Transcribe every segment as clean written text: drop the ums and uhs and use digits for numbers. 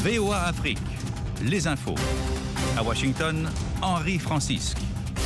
VOA Afrique, les infos. À Washington, Henri Francisque.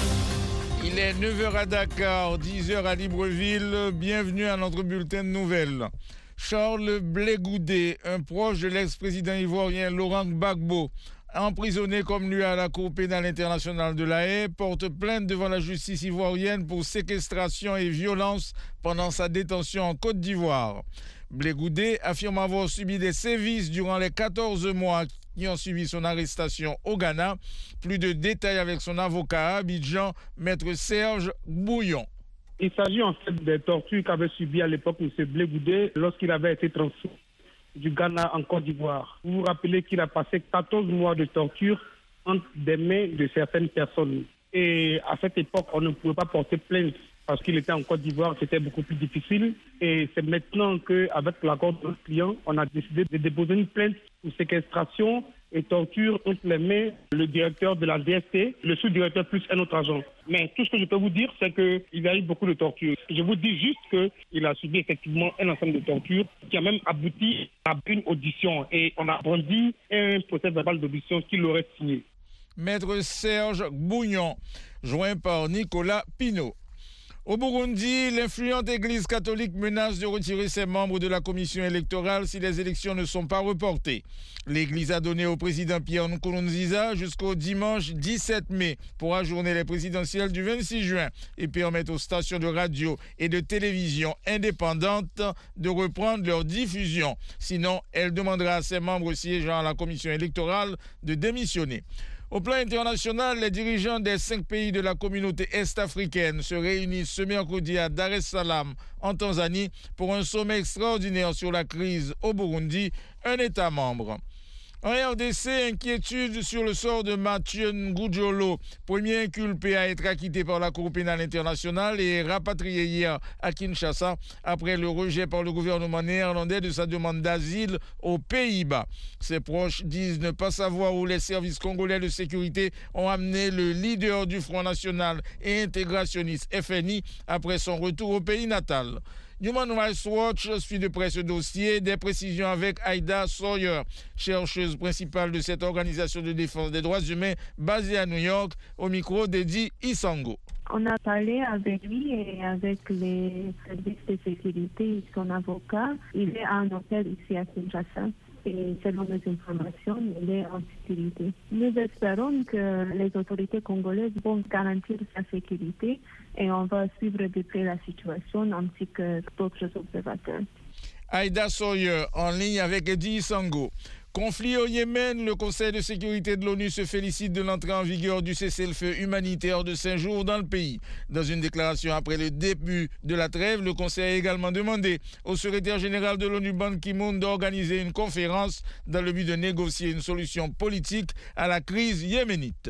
Il est 9h à Dakar, 10h à Libreville. Bienvenue à notre bulletin de nouvelles. Charles Blé Goudé, un proche de l'ex-président ivoirien Laurent Gbagbo, emprisonné comme lui à la Cour pénale internationale de La Haye, porte plainte devant la justice ivoirienne pour séquestration et violence pendant sa détention en Côte d'Ivoire. Blé Goudé affirme avoir subi des sévices durant les 14 mois qui ont suivi son arrestation au Ghana. Plus de détails avec son avocat à Abidjan, maître Serge Bouillon. Il s'agit en fait des tortures qu'avait subies à l'époque M. Blé Goudé lorsqu'il avait été transféré du Ghana en Côte d'Ivoire. Vous vous rappelez qu'il a passé 14 mois de torture entre des mains de certaines personnes. Et à cette époque, on ne pouvait pas porter plainte parce qu'il était en Côte d'Ivoire, c'était beaucoup plus difficile. Et c'est maintenant qu'avec l'accord de notre client, on a décidé de déposer une plainte pour séquestration et torture entre les mains le directeur de la DST, le sous-directeur plus un autre agent. Mais tout ce que je peux vous dire, c'est qu'il y a eu beaucoup de tortures. Je vous dis juste qu'il a subi effectivement un ensemble de tortures qui a même abouti à une audition. Et on a brandi un procès verbal d'audition qu'il aurait signé. Maître Serge Bouillon, joint par Nicolas Pinault. Au Burundi, l'influente Église catholique menace de retirer ses membres de la commission électorale si les élections ne sont pas reportées. L'Église a donné au président Pierre Nkurunziza jusqu'au dimanche 17 mai pour ajourner les présidentielles du 26 juin et permettre aux stations de radio et de télévision indépendantes de reprendre leur diffusion. Sinon, elle demandera à ses membres siégeant à la commission électorale de démissionner. Au plan international, les dirigeants des 5 pays de la communauté est-africaine se réunissent ce mercredi à Dar es Salaam, en Tanzanie, pour un sommet extraordinaire sur la crise au Burundi, un État membre. En RDC, inquiétude sur le sort de Mathieu Ngudjolo, premier inculpé à être acquitté par la Cour pénale internationale et rapatrié hier à Kinshasa après le rejet par le gouvernement néerlandais de sa demande d'asile aux Pays-Bas. Ses proches disent ne pas savoir où les services congolais de sécurité ont amené le leader du Front national et intégrationniste FNI après son retour au pays natal. Human Rights Watch suit de près ce dossier, des précisions avec Aïda Sawyer, chercheuse principale de cette organisation de défense des droits humains basée à New York, au micro d'Eddie Isango. On a parlé avec lui et avec les services de sécurité et son avocat. Il est à un hôtel ici à Kinshasa. Et selon les informations, il est en sécurité. Nous espérons que les autorités congolaises vont garantir sa sécurité et on va suivre de près la situation ainsi que d'autres observateurs. Aïda Sawyer, en ligne avec Eddie Sango. Conflit au Yémen, le Conseil de sécurité de l'ONU se félicite de l'entrée en vigueur du cessez-le-feu humanitaire de 5 jours dans le pays. Dans une déclaration après le début de la trêve, le Conseil a également demandé au secrétaire général de l'ONU Ban Ki-moon d'organiser une conférence dans le but de négocier une solution politique à la crise yéménite.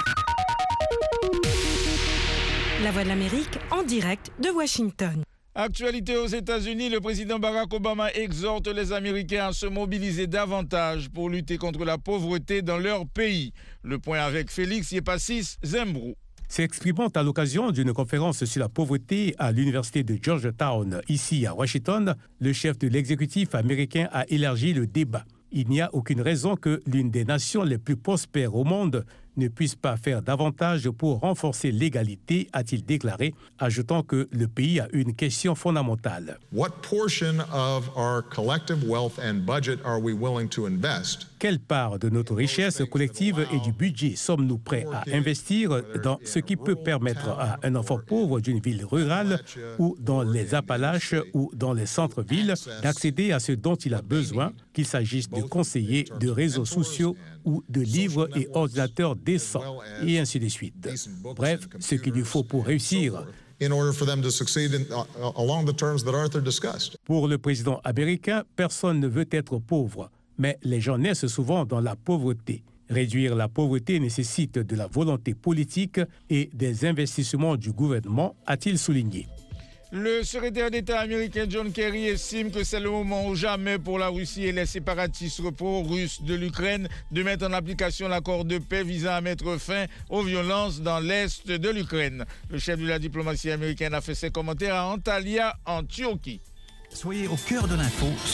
La Voix de l'Amérique en direct de Washington. Actualité aux États-Unis, le président Barack Obama exhorte les Américains à se mobiliser davantage pour lutter contre la pauvreté dans leur pays. Le point avec Félix Yepassis Zembrou. S'exprimant à l'occasion d'une conférence sur la pauvreté à l'université de Georgetown, ici à Washington, le chef de l'exécutif américain a élargi le débat. Il n'y a aucune raison que l'une des nations les plus prospères au monde ne puisse pas faire davantage pour renforcer l'égalité, a-t-il déclaré, ajoutant que le pays a une question fondamentale. What portion of our collective wealth and budget are we willing to invest? Quelle part de notre richesse collective et du budget sommes-nous prêts à investir dans ce qui peut permettre à un enfant pauvre d'une ville rurale ou dans les Appalaches ou dans les centres-villes d'accéder à ce dont il a besoin, qu'il s'agisse de conseillers, de réseaux sociaux ou de livres et ordinateurs décents, et ainsi de suite. Bref, ce qu'il lui faut pour réussir. Pour le président américain, personne ne veut être pauvre, mais les gens naissent souvent dans la pauvreté. Réduire la pauvreté nécessite de la volonté politique et des investissements du gouvernement, a-t-il souligné. Le secrétaire d'État américain John Kerry estime que c'est le moment ou jamais pour la Russie et les séparatistes pro-russes de l'Ukraine de mettre en application l'accord de paix visant à mettre fin aux violences dans l'est de l'Ukraine. Le chef de la diplomatie américaine a fait ses commentaires à Antalya, en Turquie. Soyez au cœur de l'info